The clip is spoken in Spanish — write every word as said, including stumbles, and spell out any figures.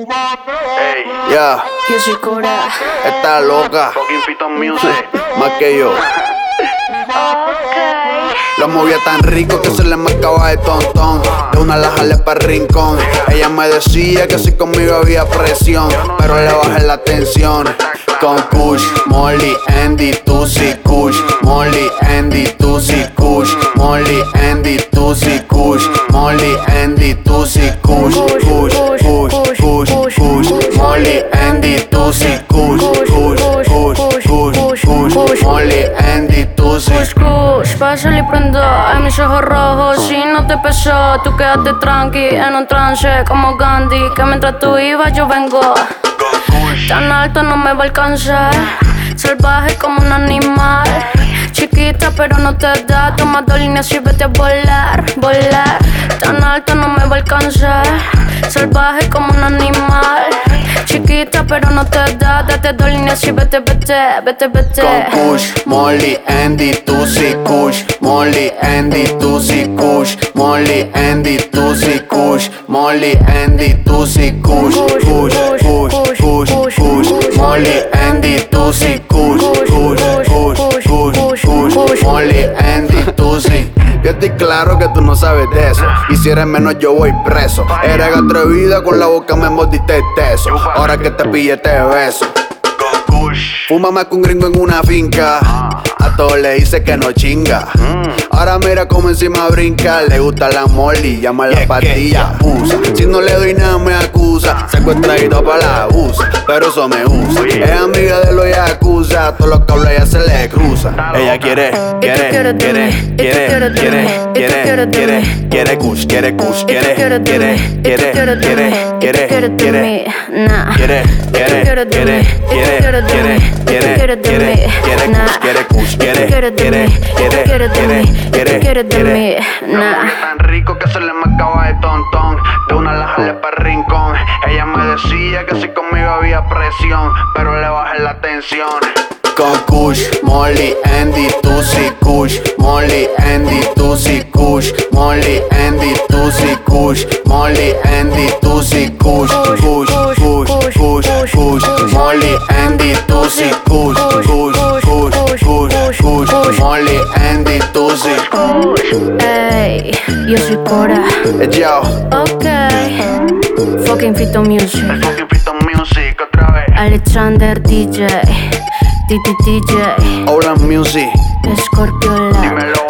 Ey, ya, Yo soy Cora. está loca, Fucking Fito Music. más que yo. La movía tan rico que se le marcaba de tontón. De una la jalé para rincón. Ella me decía que si conmigo había presión, pero le bajé la tensión. Con Kush, Molly, Andy, Tusi, Kush, Molly, Andy, Tusi, Kush, Molly, Andy, Tusi, Kush, Molly, Andy, Tusi, Kush, Kush, Kush, Kush, Kush, Molly, Andy, Tusi, Kush, Kush, Kush, Kush, Kush, Molly, Andy, Tusi. Kush, kush, pásale y prendo en mis ojos rojos. Si no te pesó, tú quédate tranqui en un trance como Gandhi. Que mientras tú ibas yo vengo. Tan alto no me va a alcanzar. Salvaje como un animal. Chiquita pero no te da. Toma dos líneas y vete a volar, volar. Tan alto no me va a alcanzar. Salvaje como un animal. Chiquita pero no te da. Date dos líneas y vete, vete, vete, vete. Con Kush, Molly, Andy, Tusi, Kush, Molly, Andy, Tusi, Kush, Molly, Andy, Tusi, Kush, Molly, Andy, Tusi, Kush, Kush, Kush, Kush, Kush, Molly, Andy, Tusi, Kush, Kush, Kush, Kush, Kush, Molly, Andy, Tusi. Yo estoy claro que tú no sabes de eso. Y si eres menos yo voy preso. Eres atrevida, con la boca me mordiste teso. Ahora que te pille te beso. Fuma más que un gringo en una finca. A todos le dice que no chinga. Ahora mira cómo encima brinca. Le gusta la molly, llama la pastilla. Usa. Si no le doy nada me acusa. Secuestradito para la usa, pero eso me usa. Es amiga de los yakuza. Todos los cables ella se le cruza. Ella quiere, quiere, quiere, quiere, quiere, quiere, quiere, quiere kush, quiere kush, quiere, quiere, quiere, quiere, quiere, quiere, quiere, quiere, quiere, quiere, quiere, quiere, quiere, quiere kush, quiere kush, quiere, quiere, quiere, quiere, quiere, quiere de mí. Tan rico que se le marcaba de tontón. De una la jalé para rincón. Ella me decía que si conmigo había presión, pero le bajé la tensión. Con Kush, Molly, Andy, Tusi, Kush, Molly, Andy, Tusi, Kush, Molly, Andy, Tusi, Kush, Molly, Andy, Tusi, Kush, Kush, Kush, Kush, Kush, Molly, Andy, Tusi, Kush, Kush, Kush, Kush, Kush, Molly, Andy, Tusi. Ey, yo soy Cora. Yo, Ok. Fucking Fito Music. Fucking Fito Music otra vez. Alexander D J. Titi D J. Ola Music. Scorpio Lab. Dímelo.